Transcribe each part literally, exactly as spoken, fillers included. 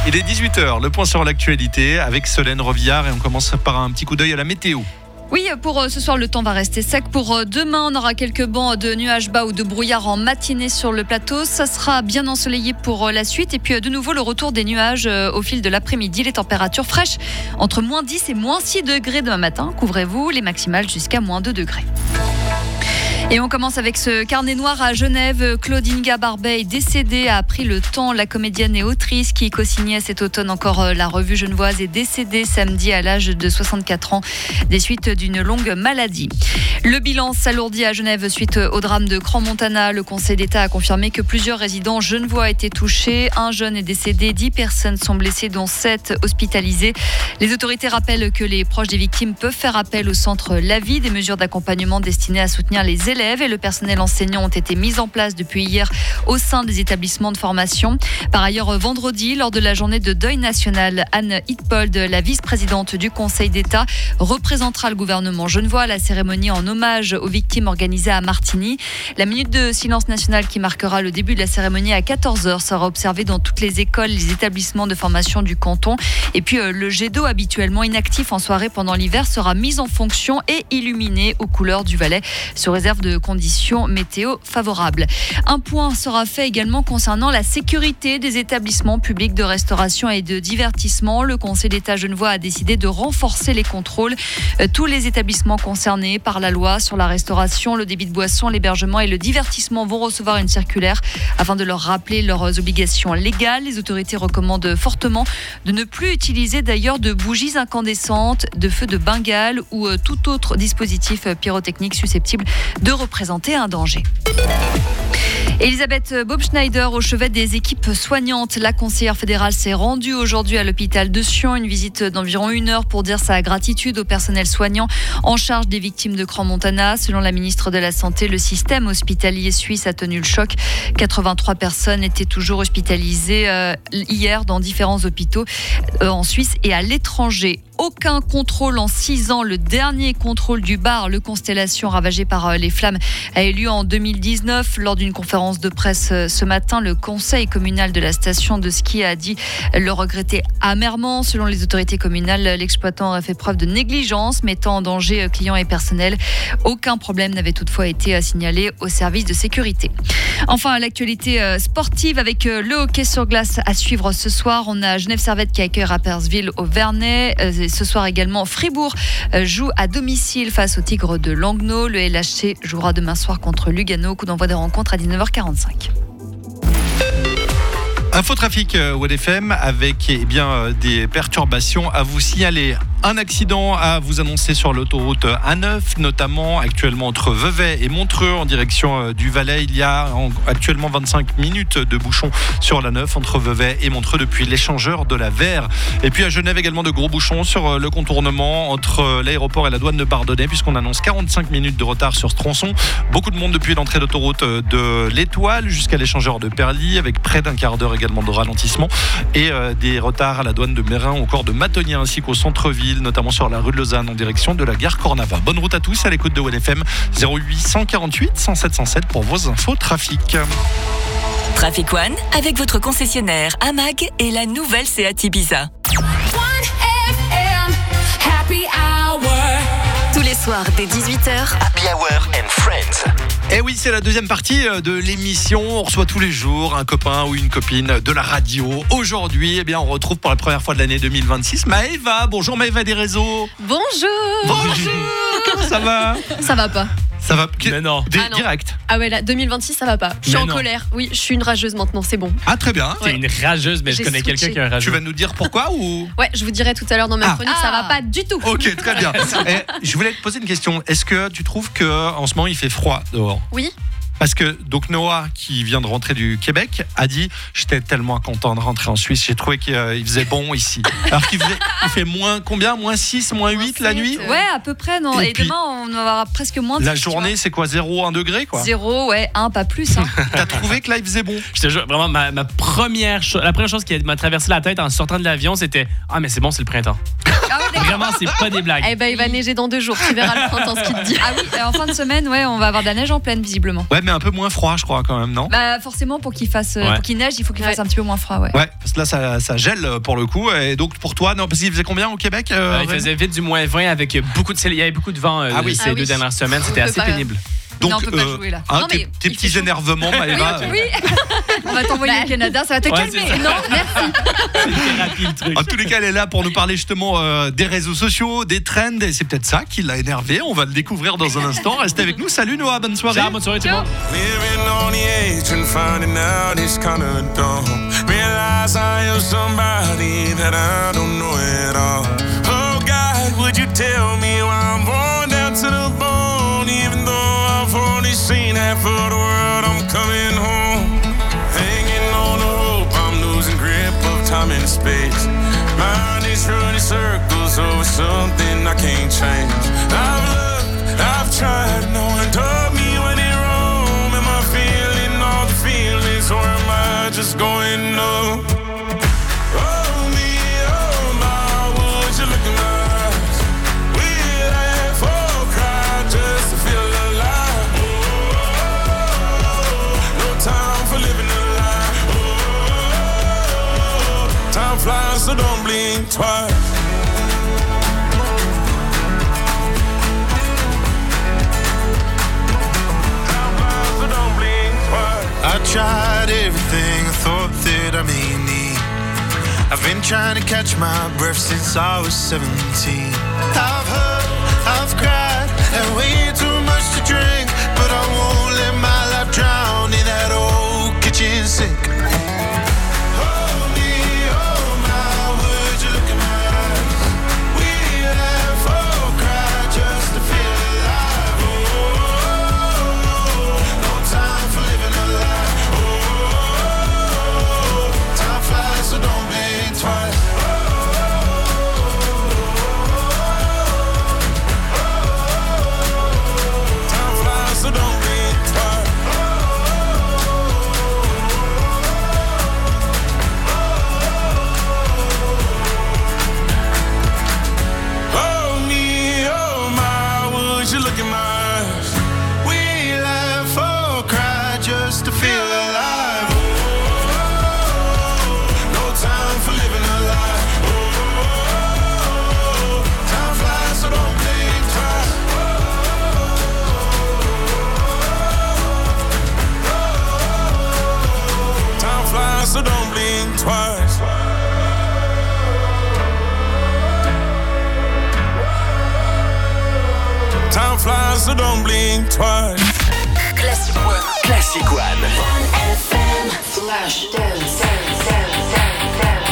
Il est dix-huit heures, le point sur l'actualité avec Solène Rovillard et on commence par un petit coup d'œil à la météo. Oui, pour ce soir, le temps va rester sec. Pour demain, on aura quelques bancs de nuages bas ou de brouillard en matinée sur le plateau. Ça sera bien ensoleillé pour la suite. Et puis, de nouveau, le retour des nuages au fil de l'après-midi. Les températures fraîches entre moins dix et moins six degrés demain matin. Couvrez-vous, les maximales jusqu'à moins deux degrés. Et on commence avec ce carnet noir à Genève. Claude Inga Barbet est décédée, a pris le temps. La comédienne et autrice qui co-signait cet automne encore la revue genevoise est décédée samedi à l'âge de soixante-quatre ans des suites d'une longue maladie. Le bilan s'alourdit à Genève suite au drame de Crans-Montana. Le Conseil d'État a confirmé que plusieurs résidents genevois étaient touchés. Un jeune est décédé, dix personnes sont blessées, dont sept hospitalisées. Les autorités rappellent que les proches des victimes peuvent faire appel au centre Lavie. Des mesures d'accompagnement destinées à soutenir les élèves et le personnel enseignant ont été mises en place depuis hier au sein des établissements de formation. Par ailleurs, vendredi, lors de la journée de deuil national, Anne Hitpold, la vice-présidente du Conseil d'État, représentera le gouvernement genevois à la cérémonie en hommage aux victimes organisée à Martigny. La minute de silence national qui marquera le début de la cérémonie à quatorze heures sera observée dans toutes les écoles, les établissements de formation du canton. Et puis le jet d'eau, habituellement inactif en soirée pendant l'hiver, sera mis en fonction et illuminé aux couleurs du Valais, sous réserve de conditions météo favorables. Un point sera fait également concernant la sécurité des établissements publics de restauration et de divertissement. Le Conseil d'État genevois a décidé de renforcer les contrôles. Tous les établissements concernés par la loi sur la restauration, le débit de boissons, l'hébergement et le divertissement vont recevoir une circulaire afin de leur rappeler leurs obligations légales. Les autorités recommandent fortement de ne plus utiliser d'ailleurs de bougies incandescentes, de feux de Bengale ou tout autre dispositif pyrotechnique susceptible de représenter un danger. Elisabeth Baumschneider au chevet des équipes soignantes. La conseillère fédérale s'est rendue aujourd'hui à l'hôpital de Sion. Une visite d'environ une heure pour dire sa gratitude au personnel soignant en charge des victimes de Crans-Montana. Selon la ministre de la Santé, le système hospitalier suisse a tenu le choc. quatre-vingt-trois personnes étaient toujours hospitalisées euh, hier dans différents hôpitaux euh, en Suisse et à l'étranger. Aucun contrôle en six ans. Le dernier contrôle du bar, le Constellation, ravagé par les flammes, a eu lieu en deux mille dix-neuf. Lors d'une conférence de presse ce matin, le conseil communal de la station de ski a dit le regretter amèrement. Selon les autorités communales, l'exploitant a fait preuve de négligence, mettant en danger clients et personnel. Aucun problème n'avait toutefois été signalé au service de sécurité. Enfin, l'actualité sportive avec le hockey sur glace à suivre ce soir. On a Genève Servette qui accueille Rapperswil au Vernet. Ce soir également, Fribourg joue à domicile face au Tigre de Langnau. Le L H C jouera demain soir contre Lugano. Coup d'envoi des rencontres à dix-neuf heures quarante-cinq. Infotrafic W D F M avec eh bien, des perturbations à vous signaler. Un accident à vous annoncer sur l'autoroute A neuf, notamment actuellement entre Vevey et Montreux en direction du Valais. Il y a actuellement vingt-cinq minutes de bouchons sur l'A neuf entre Vevey et Montreux depuis l'échangeur de la Verre. Et puis à Genève également de gros bouchons sur le contournement entre l'aéroport et la douane de Bardonnay puisqu'on annonce quarante-cinq minutes de retard sur ce tronçon. Beaucoup de monde depuis l'entrée d'autoroute de l'Étoile jusqu'à l'échangeur de Perly avec près d'un quart d'heure également de ralentissement et des retards à la douane de Mérin ou encore de Matonnier ainsi qu'au centre-ville, notamment sur la rue de Lausanne en direction de la gare Cornava. Bonne route à tous à l'écoute de W D F M. Zéro huit cent quarante-huit cent sept cent sept pour vos infos trafic. Traffic One avec votre concessionnaire Amag et la nouvelle Seat Ibiza. Tous les soirs dès dix-huit heures. Happy Hour and Friends. Et oui, c'est la deuxième partie de l'émission. On reçoit tous les jours un copain ou une copine de la radio. Aujourd'hui, eh bien, on retrouve pour la première fois de l'année deux mille vingt-six Maëva. Bonjour Maëva des réseaux. Bonjour. Bonjour. Comment ça va? Ça va pas. Ça va. Mais non. D- ah non. Direct. Ah ouais, là, deux mille vingt-six, ça va pas. Je suis Mais en non. colère. Oui, je suis une rageuse maintenant, c'est bon. Ah très bien. T'es Ouais. une rageuse, mais je J'ai connais switché. quelqu'un qui est un rageux. Tu vas nous dire pourquoi ou? Ouais, je vous dirai tout à l'heure dans ma Ah. chronique, ça va pas du tout. Ok, très bien. Eh, je voulais te poser une question. Est-ce que tu trouves que en ce moment il fait froid dehors? Oui. Parce que donc Noah, qui vient de rentrer du Québec, a dit « J'étais tellement content de rentrer en Suisse, j'ai trouvé qu'il euh, faisait bon ici. » Alors qu'il faisait, il fait moins combien? Moins six, moins huit la nuit? Ouais, à peu près, non. Et Et, puis, demain, on aura presque moins de La journée, c'est quoi? Zéro, un degré quoi? Zéro, ouais, un, pas plus. Hein. T'as trouvé que là, il faisait bon? Je te jure, vraiment, ma, ma première cho- la première chose qui m'a traversé la tête en sortant de l'avion, c'était « Ah, mais c'est bon, c'est le printemps. » Ah ouais, d'accord. Vraiment, c'est pas des blagues. Eh ben, il va neiger dans deux jours. Tu verras le printemps, ce qu'il te dit. Ah oui, en fin de semaine, ouais, on va avoir de la neige en pleine, visiblement. Ouais, mais un peu moins froid, je crois, quand même, non? Bah, forcément, pour qu'il fasse, Ouais. pour qu'il neige, il faut qu'il Ouais. fasse un petit peu moins froid, ouais. Ouais, parce que là, ça, ça gèle pour le coup. Et donc, pour toi, non, parce qu'il faisait combien au Québec euh, Euh, il Rémi faisait vite du moins vingt avec beaucoup de, il y avait beaucoup de vent euh, Ah oui. ces Ah deux oui. dernières semaines. C'était On peut assez pas- pénible. Donc, Non, on peut pas jouer, là. hein, Non, tes, mais tes il petits fait chaud. énervements, Maëva. Oui, on va t'envoyer Bah. au Canada, ça va te Ouais, calmer. c'est ça. Non, merci. C'était rapide le truc. En tous les cas, elle est là pour nous parler justement euh, des réseaux sociaux, des trends. Et c'est peut-être ça qui l'a énervé. On va le découvrir dans un instant. Restez avec nous. Salut Noah, bonne soirée. Ciao, bonne soirée tout le monde. Living on the edge and finding out it's kinda dumb. Realize I am somebody that I don't know at all. Oh God, would you tell me why I'm born down to the bone? Even though I've only seen half of the world, I'm coming home. Hanging on the hope, I'm losing grip of time and space. Mind is running circles over something I can't change. I've looked, I've tried, no one told me when it wrong. Am I feeling all the feelings, or am I just going numb? Oh me, oh my, would you look in my eyes? We laugh or cry just to feel alive. Oh, no time for living a lie. Oh, time flies, so don't blink twice. I tried everything I thought that I may need. I've been trying to catch my breath since I was seventeen. I've hurt, I've cried, and way too much to drink, but I won't let my life drown in that old kitchen sink. Oh me, oh my, would you look in my eyes? We laugh or cry just to feel alive. Oh, no time for living a lie. Oh, time flies, so don't blink twice. Time flies, so don't blink twice. Oh me, oh my, would you look in my eyes? We laugh or cry just to feel alive. Oh, no time for living a lie. Oh, time flies, so don't blink twice. Time flies, so don't blink twice. Time flies, so don't blink twice. Classic One. Classic One. Flash dance, dance, dance, dance, dance.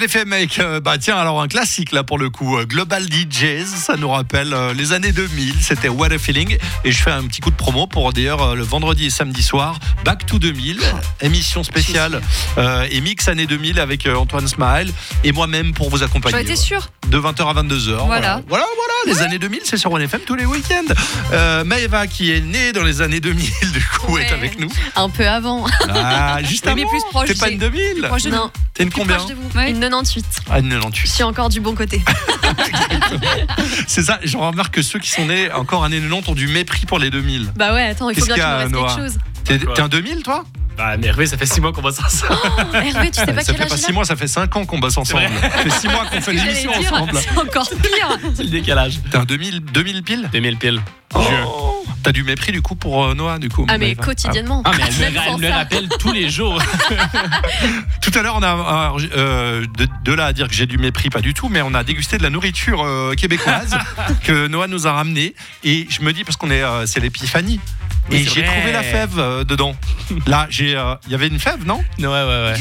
One F M avec, euh, bah tiens, alors un classique là pour le coup, euh, Global D Js, ça nous rappelle euh, les années deux mille, c'était What a Feeling. Et je fais un petit coup de promo pour d'ailleurs euh, le vendredi et samedi soir, Back to deux mille, émission spéciale euh, et mix années deux mille avec euh, Antoine Smile et moi-même pour vous accompagner. J'aurais été sûr. De vingt heures à vingt-deux heures. Voilà. Voilà, voilà, les ouais. années deux mille, c'est sur One F M tous les week-ends. Euh, Maëva, qui est née dans les années deux mille, du coup, ouais. est avec nous. Un peu avant. Ah, juste avant. Mais plus proche. T'es pas une deux mille? Non. T'es une combien? Ouais. Une quatre-vingt-dix-huit. Ah, une quatre-vingt-dix-huit. Je suis encore du bon côté. C'est ça, je remarque que ceux qui sont nés encore années quatre-vingt-dix ont du mépris pour les deux mille. Bah ouais, attends, il faut Qu'est-ce bien qu'il qu'il y me a, reste Noah? quelque chose. T'es, t'es un deux mille, toi? Bah, mais Hervé, ça fait six mois qu'on bosse ensemble. Oh, Hervé, tu sais pas Ça quel fait âge pas il six a mois, ça fait cinq ans qu'on bosse ensemble. Ça fait six mois qu'on fait l'émission J'allais dire, ensemble. C'est encore pire. C'est le décalage. T'es un deux mille, deux mille pile? deux mille pile. Oh. T'as du mépris du coup pour euh, Noah du coup. Ah mais Maëva. quotidiennement. Ah mais elle me, Même ra- sans elle me le ça. rappelle tous les jours. Tout à l'heure, on a euh, de, de là à dire que j'ai du mépris, pas du tout, mais on a dégusté de la nourriture euh, québécoise que Noah nous a ramené. Et je me dis parce qu'on est, euh, c'est l'épiphanie. Oui, et c'est j'ai vrai. trouvé la fève euh, dedans. Là, j'ai, il euh, y avait une fève, non? Ouais, ouais, ouais.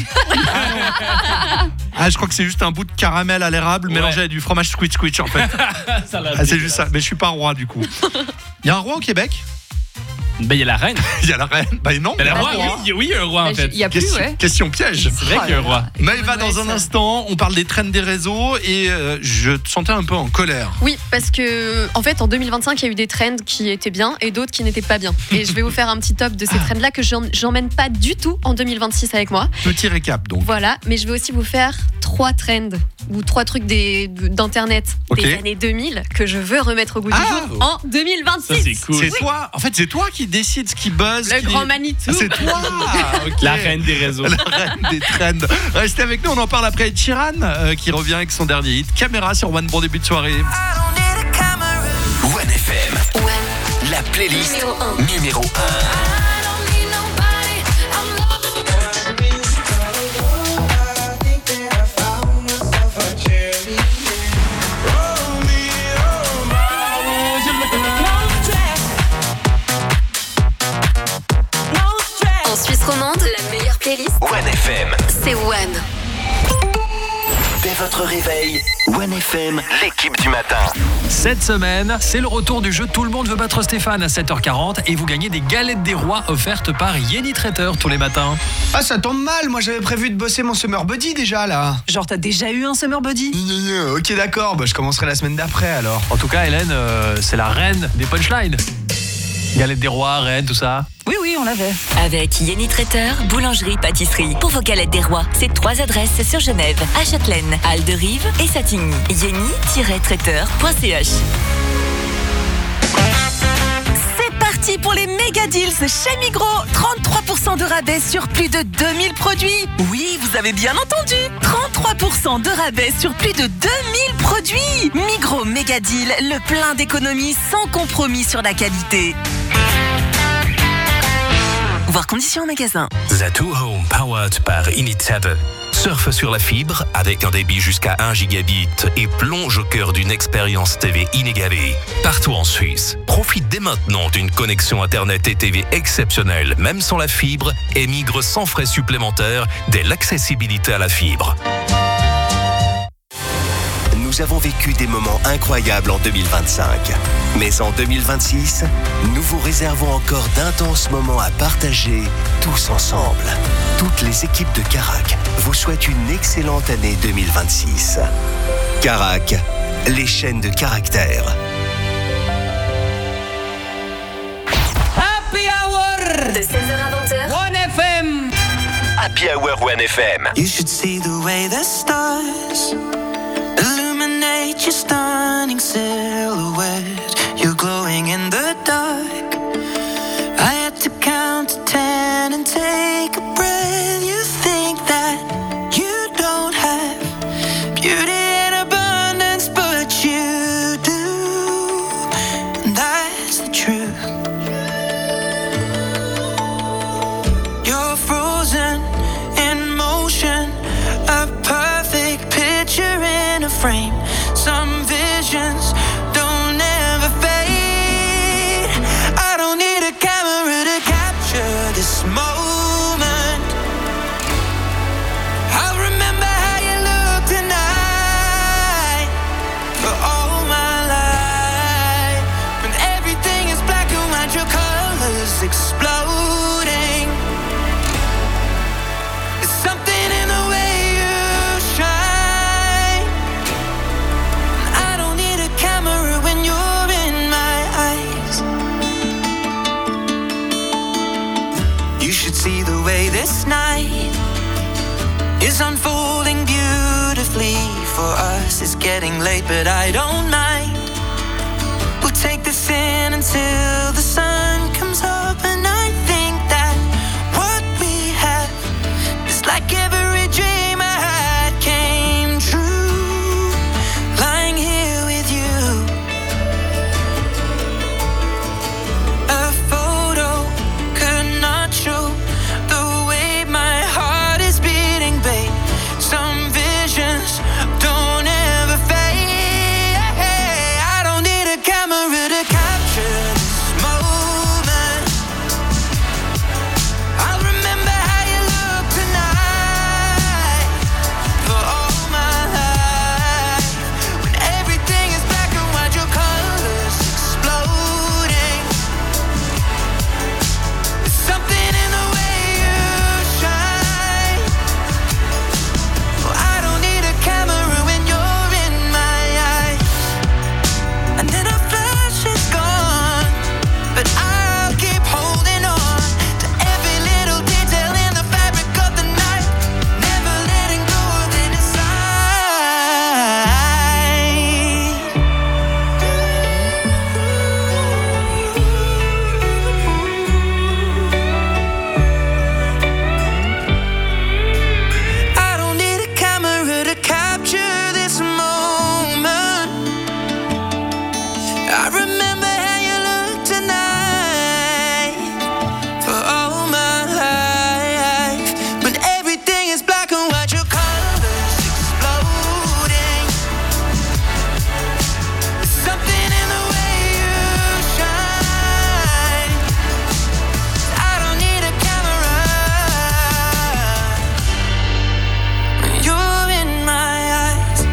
Ah, je crois que c'est juste un bout de caramel à l'érable Ouais. mélangé avec du fromage squitch squitch en fait. Ça l'a Ah, c'est juste ça. Mais je suis pas roi du coup. Il y a un roi au Québec? Ben, il y a la reine. Il y a la reine? Bah non. Ben, il y le a un roi, roi. oui, oui, il y a un roi en fait. Il y a plus, Question, ouais. question piège. C'est vrai qu'il y a un roi. Maëva, dans un instant, on parle des trends des réseaux et euh, je te sentais un peu en colère. Oui, parce que en fait en deux mille vingt-cinq il y a eu des trends qui étaient bien et d'autres qui n'étaient pas bien. Et je vais vous faire un petit top de ces trends là que j'en- j'emmène pas du tout en deux mille vingt-six avec moi. Petit récap donc. Voilà, mais je vais aussi vous faire trois trends ou trois trucs des, d'internet Ok. des années deux mille que je veux remettre au goût Ah, du jour en deux mille vingt-six. Ça, c'est cool. C'est toi, en fait, c'est toi qui décides ce qui buzz. Le qui- grand Manitou. Ah, c'est toi. Ok. La reine des réseaux. La reine des trends. Restez avec nous, on en parle après Ed Sheeran euh, qui revient avec son dernier hit. Caméra sur One, bon début de soirée. One F M. La playlist Numéro un. numéro un. En Suisse romande, la meilleure playlist, One F M. c'est One. Dès votre réveil, One F M, l'équipe du matin. Cette semaine, c'est le retour du jeu Tout le monde veut battre Stéphane à sept heures quarante et vous gagnez des galettes des rois offertes par Yeni Traiteur tous les matins. Ah, ça tombe mal, moi j'avais prévu de bosser mon summer buddy déjà là. Genre t'as déjà eu un summer buddy? Gna, gna, gna. Ok, d'accord, bah je commencerai la semaine d'après alors. En tout cas, Hélène, euh, c'est la reine des punchlines. Galettes des rois, reine, tout ça. Oui, oui, on l'avait. Avec Yeni Traiteur, boulangerie, pâtisserie. Pour vos galettes des rois, c'est trois adresses sur Genève, à Châtelaine, à Alderive et Satigny. yeni-traiteur point c h. C'est parti pour les méga deals chez Migros. trente-trois pour cent de rabais sur plus de deux mille produits. Oui, vous avez bien entendu. trente-trois pour cent de rabais sur plus de deux mille produits. Migros méga deal, le plein d'économies sans compromis sur la qualité. Voir conditions en magasin. Zatu Home, powered par Init7. Surfe sur la fibre avec un débit jusqu'à un gigabit et plonge au cœur d'une expérience T V inégalée. Partout en Suisse, profite dès maintenant d'une connexion Internet et T V exceptionnelle, même sans la fibre, et migre sans frais supplémentaires dès l'accessibilité à la fibre. Nous avons vécu des moments incroyables en deux mille vingt-cinq. Mais en deux mille vingt-six, nous vous réservons encore d'intenses moments à partager tous ensemble. Toutes les équipes de Carac vous souhaitent une excellente année deux mille vingt-six. Carac, les chaînes de caractère. Happy Hour de seize heures à vingt heures. One F M. Happy Hour One F M. You should see the way the stars illuminate your stunning silhouette. You're glowing in the dark. I had to count to ten and take a breath. You think that you don't have beauty in abundance, but you do. And that's the truth. You're frozen in motion, a perfect picture in a frame. Some visions don't ever fade. I don't need a camera to capture this moment. I remember how you looked this night is unfolding beautifully for us. It's getting late, but I don't mind. We'll take this in until the sun comes up, and I think that what we have is like every dream I had came true. Lying here with you, a photo could not show the way my heart is beating, babe. Some visions don't ever fade. I don't need a camera to capture this moment. I'll remember how you look tonight for all my life. When everything is black and white, your colors exploding. There's something in the way you shine. Oh, I don't need a camera when you're in my eyes. And then a flash is gone, but I'll keep holding on to every little detail in the fabric of the night, never letting go of it inside. I don't need a camera to capture this moment. I remember how you look tonight for all my life. When everything is black and white, your colors exploding. There's something in the way you shine. I don't need a camera when you're in my eyes.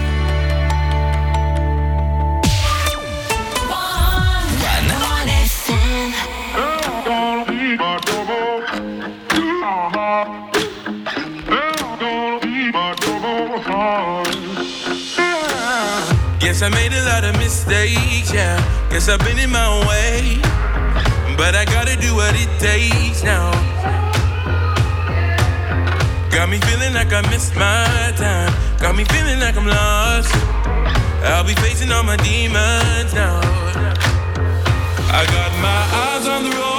Yes, I made a lot of mistakes, yeah. Guess I've been in my own way, but I gotta do what it takes now. Got me feeling like I missed my time. Got me feeling like I'm lost. I'll be facing all my demons now. I got my eyes on the road.